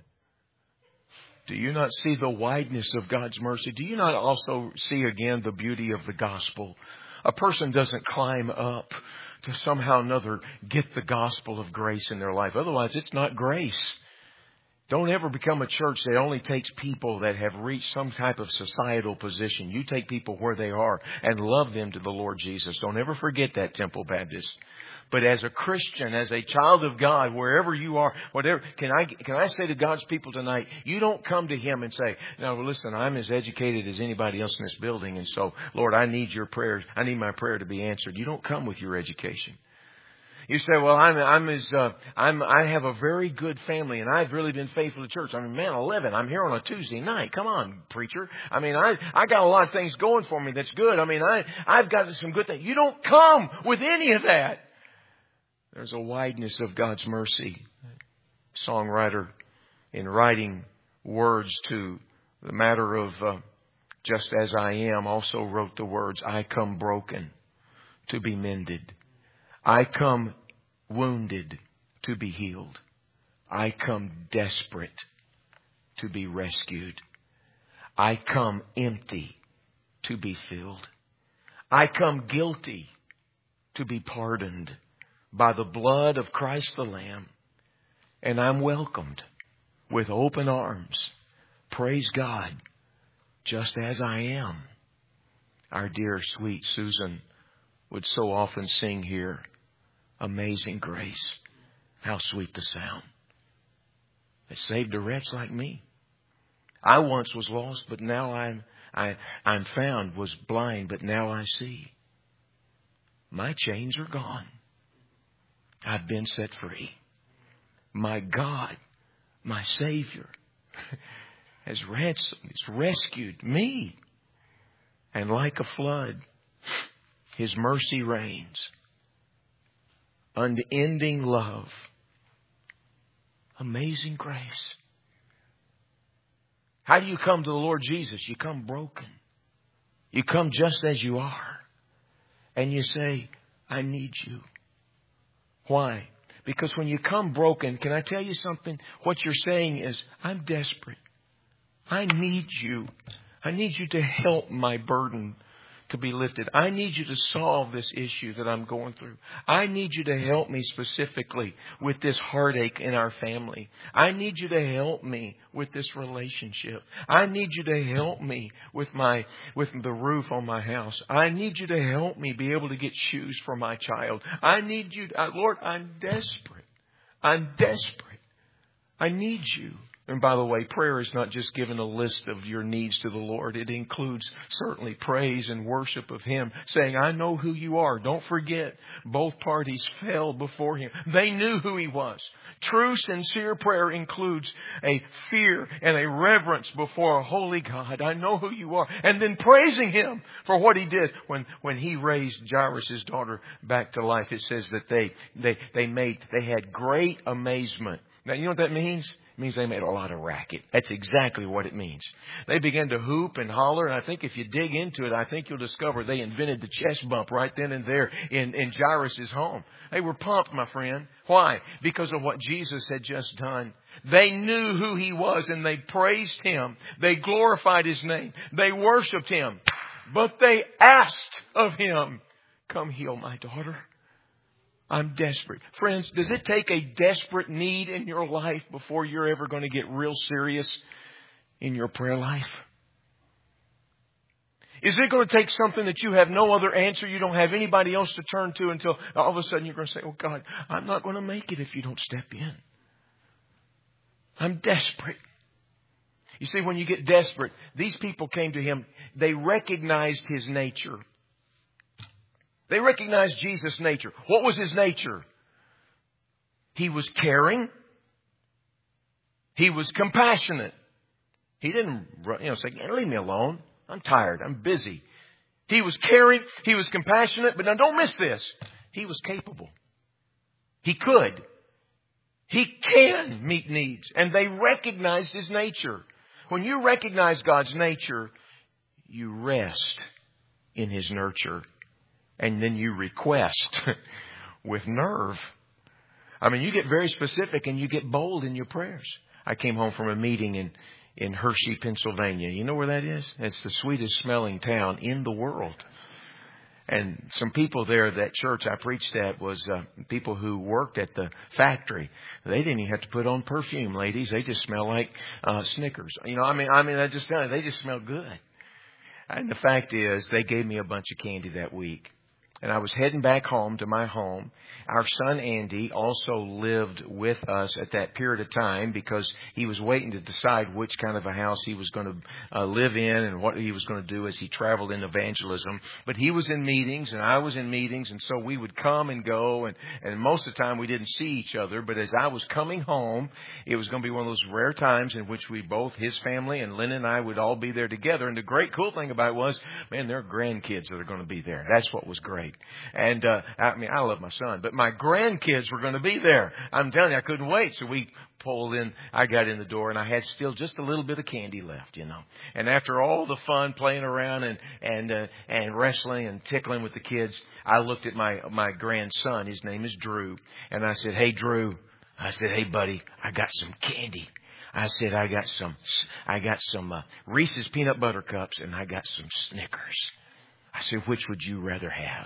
Do you not see the wideness of God's mercy? Do you not also see again the beauty of the gospel? A person doesn't climb up to somehow or another get the gospel of grace in their life. Otherwise, it's not grace. Don't ever become a church that only takes people that have reached some type of societal position. You take people where they are and love them to the Lord Jesus. Don't ever forget that, Temple Baptist. But as a Christian, as a child of God, wherever you are, whatever, can I say to God's people tonight, you don't come to Him and say, no, listen, I'm as educated as anybody else in this building. And so, Lord, I need your prayers. I need my prayer to be answered. You don't come with your education. You say, well, I have a very good family and I've really been faithful to church. I mean, man, 11, I'm here on a Tuesday night. Come on, preacher. I mean, I got a lot of things going for me that's good. I mean, I've got some good things. You don't come with any of that. There's a wideness of God's mercy. Songwriter, in writing words to the matter of just as I am, also wrote the words, I come broken to be mended. I come wounded to be healed. I come desperate to be rescued. I come empty to be filled. I come guilty to be pardoned by the blood of Christ the Lamb. And I'm welcomed with open arms. Praise God, just as I am. Our dear, sweet Susan would so often sing here, Amazing Grace, how sweet the sound. It saved a wretch like me. I once was lost, but now I'm found, was blind, but now I see. My chains are gone. I've been set free. My God, my Savior, has rescued me. And like a flood, His mercy reigns. Unending love. Amazing grace. How do you come to the Lord Jesus? You come broken. You come just as you are. And you say, I need you. Why? Because when you come broken, can I tell you something? What you're saying is, I'm desperate. I need you. I need you to help my burden to be lifted. I need you to solve this issue that I'm going through. I need you to help me specifically with this heartache in our family. I need you to help me with this relationship. I need you to help me with the roof on my house. I need you to help me be able to get shoes for my child. I need you, Lord, I'm desperate. I'm desperate. I need you. And by the way, prayer is not just giving a list of your needs to the Lord. It includes certainly praise and worship of Him, saying, I know who you are. Don't forget, both parties fell before Him. They knew who He was. True, sincere prayer includes a fear and a reverence before a holy God. I know who you are. And then praising Him for what He did when He raised Jairus' daughter back to life. It says that they had great amazement. Now, you know what that means? It means they made a lot of racket. That's exactly what it means. They began to hoop and holler. And I think if you dig into it, I think you'll discover they invented the chest bump right then and there in Jairus' home. They were pumped, my friend. Why? Because of what Jesus had just done. They knew who He was and they praised Him. They glorified His name. They worshiped Him. But they asked of Him, come heal my daughter. I'm desperate. Friends, does it take a desperate need in your life before you're ever going to get real serious in your prayer life? Is it going to take something that you have no other answer? You don't have anybody else to turn to until all of a sudden you're going to say, oh God, I'm not going to make it if you don't step in. I'm desperate. You see, when you get desperate, these people came to Him. They recognized His nature. They recognized Jesus' nature. What was His nature? He was caring. He was compassionate. He didn't, say, leave me alone. I'm tired. I'm busy. He was caring. He was compassionate. But now don't miss this. He was capable. He could. He can meet needs. And they recognized His nature. When you recognize God's nature, you rest in His nurture. And then you request with nerve. I mean, you get very specific and you get bold in your prayers. I came home from a meeting in Hershey, Pennsylvania. You know where that is? It's the sweetest smelling town in the world. And some people there, that church I preached at was people who worked at the factory. They didn't even have to put on perfume, ladies. They just smell like Snickers. I just tell you, they just smell good. And the fact is, they gave me a bunch of candy that week. And I was heading back home to my home. Our son Andy also lived with us at that period of time because he was waiting to decide which kind of a house he was going to live in and what he was going to do as he traveled in evangelism. But he was in meetings and I was in meetings, and so we would come and go, and most of the time we didn't see each other. But as I was coming home, it was going to be one of those rare times in which we both, his family and Lynn and I, would all be there together. And the great cool thing about it was, man, there are grandkids that are going to be there. That's what was great. And, I love my son, but my grandkids were going to be there. I'm telling you, I couldn't wait. So we pulled in, I got in the door, and I had still just a little bit of candy left, And after all the fun playing around and wrestling and tickling with the kids, I looked at my grandson. His name is Drew. And I said, hey, Drew. I said, hey, buddy, I got some candy. I said, I got some Reese's peanut butter cups, and I got some Snickers. I said, which would you rather have?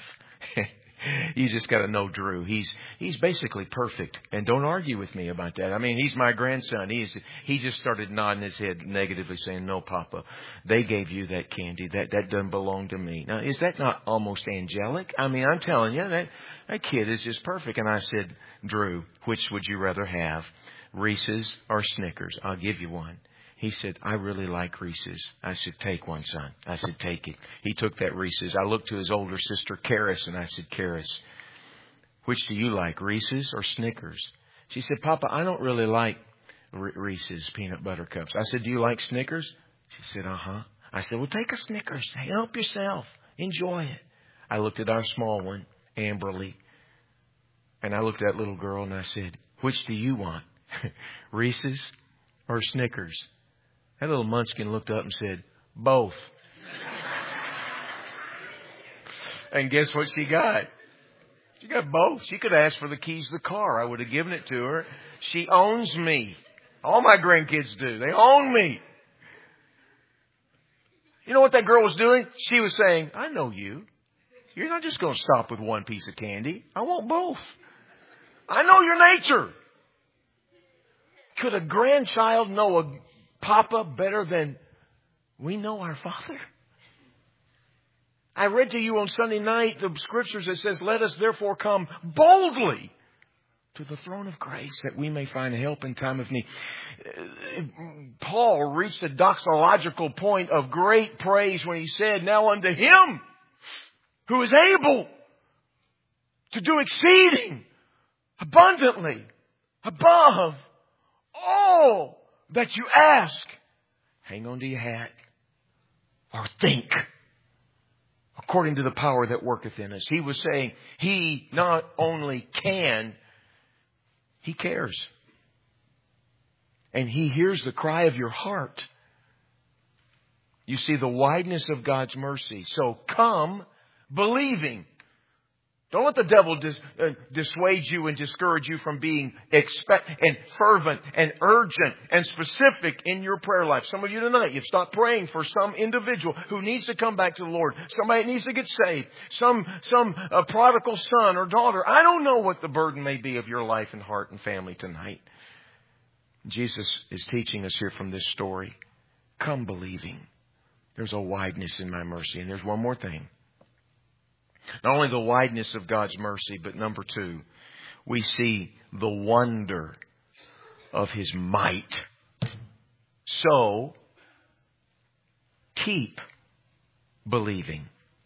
You just got to know Drew. He's basically perfect. And don't argue with me about that. I mean, he's my grandson. He just started nodding his head negatively saying, no, Papa, they gave you that candy. That doesn't belong to me. Now, is that not almost angelic? I mean, I'm telling you, that kid is just perfect. And I said, Drew, which would you rather have? Reese's or Snickers? I'll give you one. He said, I really like Reese's. I said, take one, son. I said, take it. He took that Reese's. I looked to his older sister, Karis, and I said, Karis, which do you like, Reese's or Snickers? She said, Papa, I don't really like Reese's peanut butter cups. I said, do you like Snickers? She said, uh-huh. I said, well, take a Snickers. Help yourself. Enjoy it. I looked at our small one, Amberly, and I looked at that little girl, and I said, which do you want, Reese's or Snickers? That little munchkin looked up and said, both. And guess what she got? She got both. She could ask for the keys to the car. I would have given it to her. She owns me. All my grandkids do. They own me. You know what that girl was doing? She was saying, I know you. You're not just going to stop with one piece of candy. I want both. I know your nature. Could a grandchild know a Papa better than we know our Father? I read to you on Sunday night the scriptures that says, let us therefore come boldly to the throne of grace that we may find help in time of need. Paul reached a doxological point of great praise when he said, now unto Him who is able to do exceeding abundantly above all that you ask, hang on to your hat, or think, according to the power that worketh in us. He was saying He not only can, He cares. And He hears the cry of your heart. You see the wideness of God's mercy. So come believing. Don't let the devil dissuade you and discourage you from being and fervent and urgent and specific in your prayer life. Some of you tonight, you've stopped praying for some individual who needs to come back to the Lord. Somebody that needs to get saved. Some prodigal son or daughter. I don't know what the burden may be of your life and heart and family tonight. Jesus is teaching us here from this story. Come believing. There's a wideness in my mercy. And there's one more thing. Not only the wideness of God's mercy, but number two, we see the wonder of His might. So, keep believing.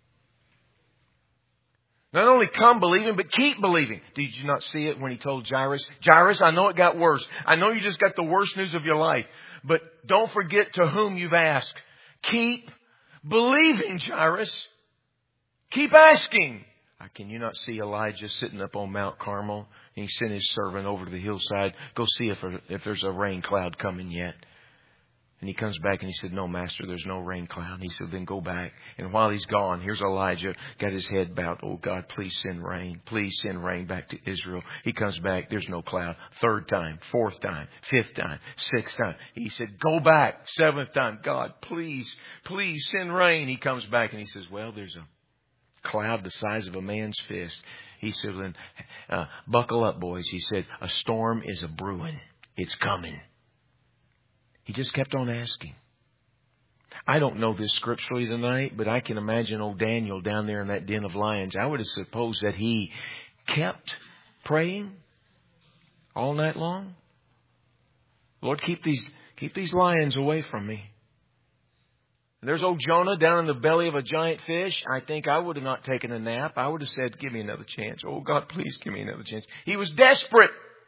Not only come believing, but keep believing. Did you not see it when He told Jairus, Jairus, I know it got worse. I know you just got the worst news of your life. But don't forget to whom you've asked. Keep believing, Jairus. Keep asking. Can you not see Elijah sitting up on Mount Carmel? And he sent his servant over to the hillside. Go see if there's a rain cloud coming yet. And he comes back and he said, no, Master, there's no rain cloud. And he said, then go back. And while he's gone, here's Elijah, got his head bowed. Oh, God, please send rain. Please send rain back to Israel. He comes back. There's no cloud. Third time, fourth time, fifth time, sixth time. He said, go back. Seventh time. God, please send rain. He comes back and he says, well, there's a cloud the size of a man's fist. He said, then, buckle up, boys. He said, a storm is a brewing. It's coming. He just kept on asking. I don't know this scripturally tonight, but I can imagine old Daniel down there in that den of lions. I would have supposed that he kept praying all night long. Lord, keep these lions away from me. There's old Jonah down in the belly of a giant fish. I think I would have not taken a nap. I would have said, give me another chance. Oh, God, please give me another chance. He was desperate.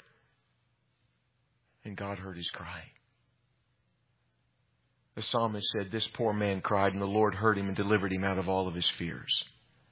And God heard his cry. The psalmist said, this poor man cried, and the Lord heard him and delivered him out of all of his fears.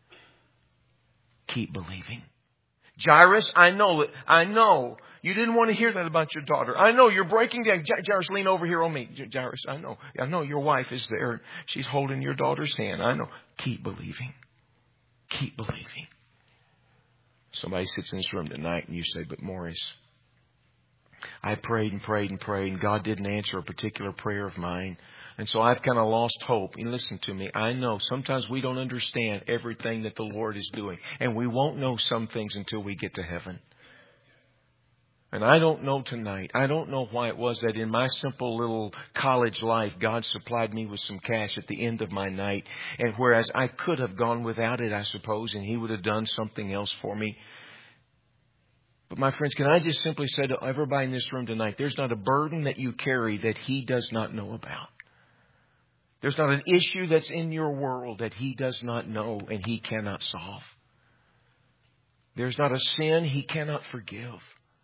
Keep believing. Jairus, I know. You didn't want to hear that about your daughter. I know you're breaking down. Jairus, lean over here on me. Jairus, I know your wife is there. She's holding your daughter's hand. I know. Keep believing. Keep believing. Somebody sits in this room tonight and you say, but Morris, I prayed and prayed and prayed, and God didn't answer a particular prayer of mine. And so I've kind of lost hope. And listen to me. I know sometimes we don't understand everything that the Lord is doing. And we won't know some things until we get to heaven. And I don't know tonight. I don't know why it was that in my simple little college life, God supplied me with some cash at the end of my night. And whereas I could have gone without it, I suppose, and He would have done something else for me. But my friends, can I just simply say to everybody in this room tonight, there's not a burden that you carry that He does not know about. There's not an issue that's in your world that He does not know and He cannot solve. There's not a sin He cannot forgive.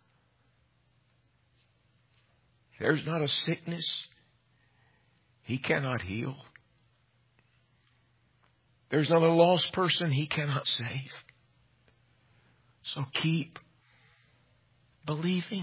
There's not a sickness He cannot heal. There's not a lost person He cannot save. So keep believing.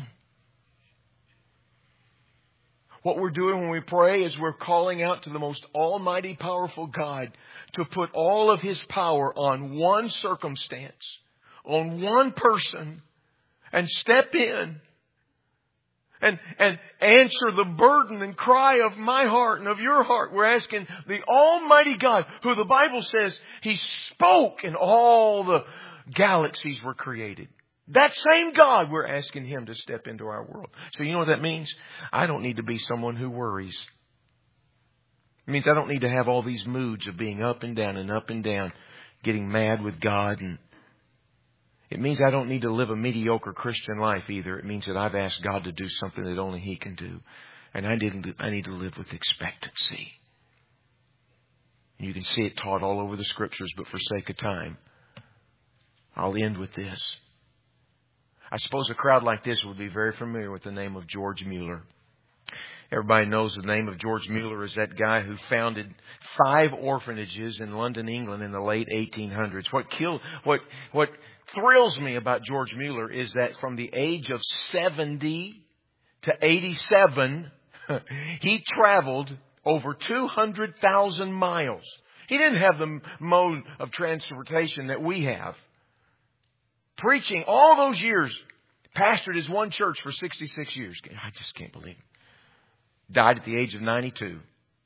What we're doing when we pray is we're calling out to the most almighty, powerful God to put all of His power on one circumstance, on one person, and step in and answer the burden and cry of my heart and of your heart. We're asking the Almighty God, who the Bible says He spoke and all the galaxies were created. That same God, we're asking Him to step into our world. So you know what that means? I don't need to be someone who worries. It means I don't need to have all these moods of being up and down, getting mad with God. And it means I don't need to live a mediocre Christian life either. It means that I've asked God to do something that only He can do. And I need to live with expectancy. And you can see it taught all over the Scriptures, but for sake of time, I'll end with this. I suppose a crowd like this would be very familiar with the name of George Mueller. Everybody knows the name of George Mueller is that guy who founded 5 orphanages in London, England in the late 1800s. What thrills me about George Mueller is that from the age of 70 to 87, he traveled over 200,000 miles. He didn't have the mode of transportation that we have. Preaching all those years, pastored his one church for 66 years. I just can't believe it. Died at the age of 92.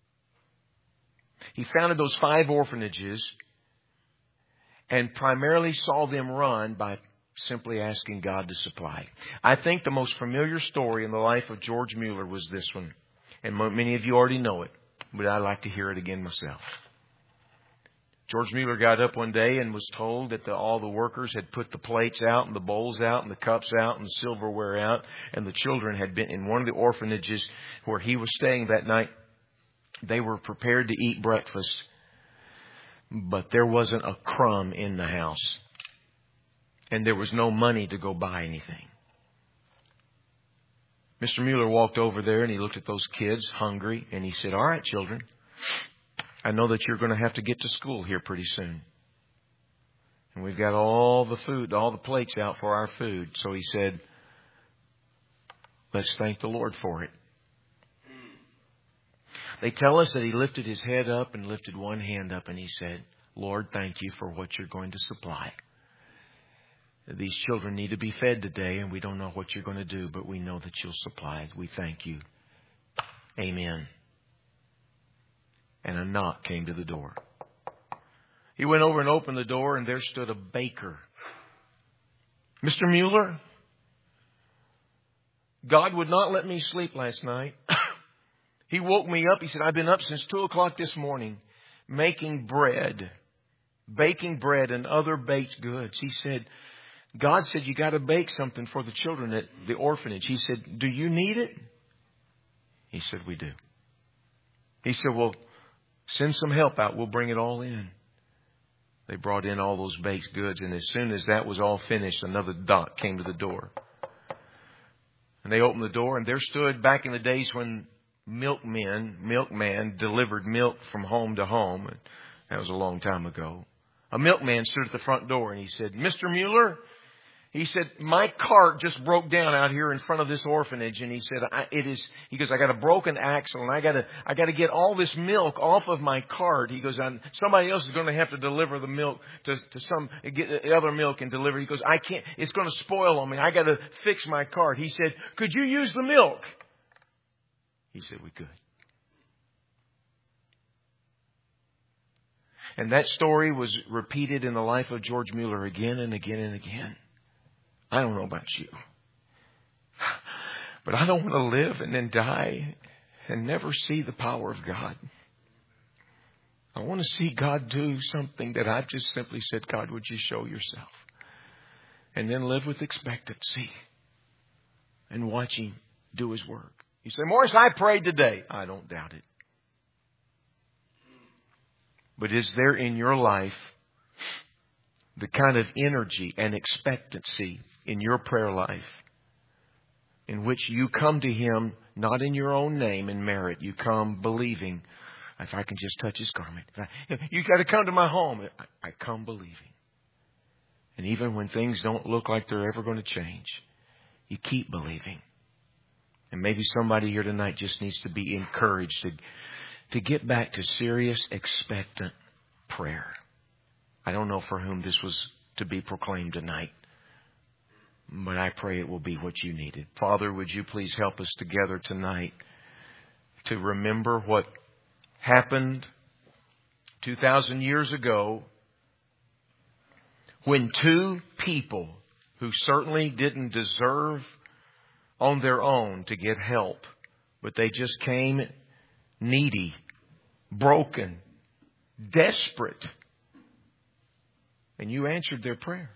He founded those 5 orphanages and primarily saw them run by simply asking God to supply. I think the most familiar story in the life of George Mueller was this one. And many of you already know it. but I'd like to hear it again myself. George Mueller got up one day and was told that all the workers had put the plates out and the bowls out and the cups out and the silverware out, and the children had been in one of the orphanages where he was staying that night. They were prepared to eat breakfast, but there wasn't a crumb in the house, and there was no money to go buy anything. Mr. Mueller walked over there and he looked at those kids hungry, and he said, "All right, children, I know that you're going to have to get to school here pretty soon. And we've got all the food, all the plates out for our food." So he said, "Let's thank the Lord for it." They tell us that he lifted his head up and lifted one hand up and he said, "Lord, thank you for what you're going to supply. These children need to be fed today, and we don't know what you're going to do, but we know that you'll supply it. We thank you. Amen." And a knock came to the door. He went over and opened the door, and there stood a baker. "Mr. Mueller, God would not let me sleep last night. He woke me up." He said, "I've been up since 2 o'clock this morning making bread, baking bread and other baked goods." He said, "God said you got to bake something for the children at the orphanage." He said, "Do you need it?" He said, "We do." He said, "Well, send some help out. We'll bring it all in." They brought in all those baked goods, and as soon as that was all finished, another knock came to the door. And they opened the door, and there stood, back in the days when milkman delivered milk from home to home. And that was a long time ago. A milkman stood at the front door and he said, "Mr. Mueller," he said, "my cart just broke down out here in front of this orphanage." And he said, he goes, "I got a broken axle and I got to get all this milk off of my cart." He goes, "Somebody else is going to have to deliver the milk get the other milk and deliver." He goes, "I can't, it's going to spoil on me. I got to fix my cart." He said, "Could you use the milk?" He said, "We could." And that story was repeated in the life of George Mueller again and again and again. I don't know about you, but I don't want to live and then die and never see the power of God. I want to see God do something that I've just simply said, "God, would you show yourself?" And then live with expectancy and watch Him do His work. You say, "Morris, I prayed today." I don't doubt it. But is there in your life the kind of energy and expectancy in your prayer life in which you come to Him not in your own name and merit? You come believing, "If I can just touch His garment." You got to come to my home. I come believing. And even when things don't look like they're ever going to change, you keep believing. And maybe somebody here tonight just needs to be encouraged to get back to serious, expectant prayer. I don't know for whom this was to be proclaimed tonight, but I pray it will be what you needed. Father, would you please help us together tonight to remember what happened 2,000 years ago when two people who certainly didn't deserve on their own to get help, but they just came needy, broken, desperate, and you answered their prayer.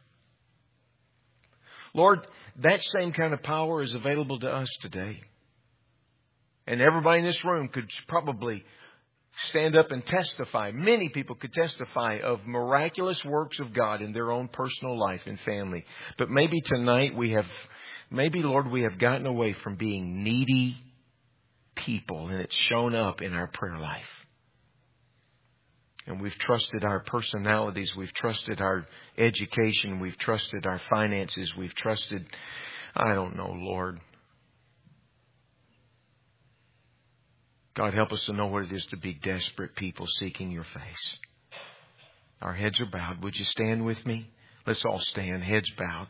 Lord, that same kind of power is available to us today. And everybody in this room could probably stand up and testify. Many people could testify of miraculous works of God in their own personal life and family. But maybe tonight Lord, we have gotten away from being needy people, and it's shown up in our prayer life. And we've trusted our personalities. We've trusted our education. We've trusted our finances. We've trusted, I don't know, Lord. God, help us to know what it is to be desperate people seeking your face. Our heads are bowed. Would you stand with me? Let's all stand, heads bowed.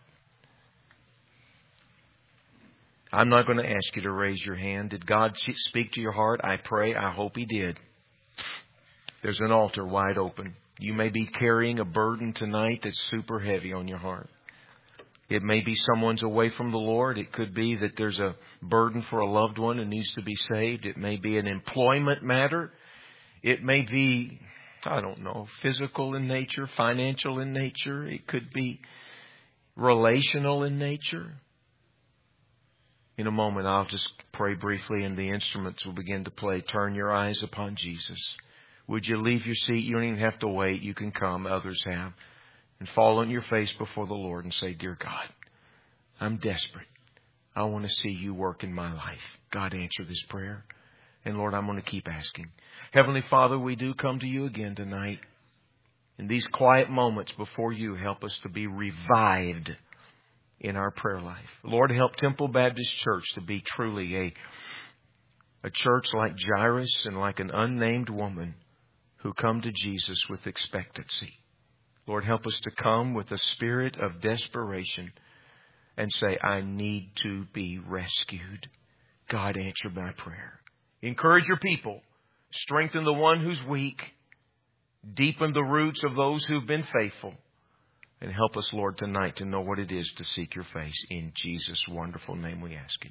I'm not going to ask you to raise your hand. Did God speak to your heart? I pray. I hope He did. There's an altar wide open. You may be carrying a burden tonight that's super heavy on your heart. It may be someone's away from the Lord. It could be that there's a burden for a loved one who needs to be saved. It may be an employment matter. It may be, I don't know, physical in nature, financial in nature. It could be relational in nature. In a moment, I'll just pray briefly and the instruments will begin to play. Turn your eyes upon Jesus. Would you leave your seat? You don't even have to wait. You can come. Others have. And fall on your face before the Lord and say, Dear God, I'm desperate. I want to see you work in my life. God, answer this prayer. And Lord, I'm going to keep asking. Heavenly Father, we do come to you again tonight. In these quiet moments before you, help us to be revived in our prayer life. Lord, help Temple Baptist Church to be truly a church like Jairus and like an unnamed woman who come to Jesus with expectancy. Lord, help us to come with a spirit of desperation and say, I need to be rescued. God, answer my prayer. Encourage your people. Strengthen the one who's weak. Deepen the roots of those who've been faithful. And help us, Lord, tonight to know what it is to seek your face. In Jesus' wonderful name we ask it.